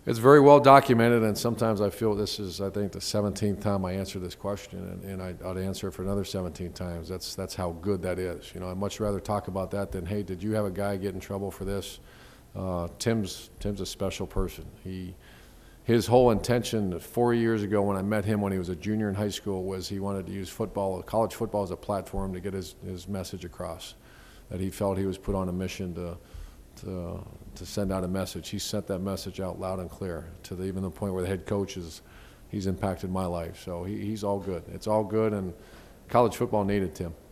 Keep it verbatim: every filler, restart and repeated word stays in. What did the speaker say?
It's very well documented, and sometimes I feel this is, I think, the seventeenth time I answer this question, and, and I, I'd answer it for another seventeen times. That's that's how good that is. You know, I'd much rather talk about that than, hey, did you have a guy get in trouble for this? Uh, Tim's Tim's a special person. He his whole intention four years ago when I met him when he was a junior in high school was he wanted to use football, college football, as a platform to get his his message across. That he felt he was put on a mission to. To, to send out a message. He sent that message out loud and clear to the, even the point where the head coach is, he's impacted my life. So he, he's all good. It's all good, and college football needed Tim.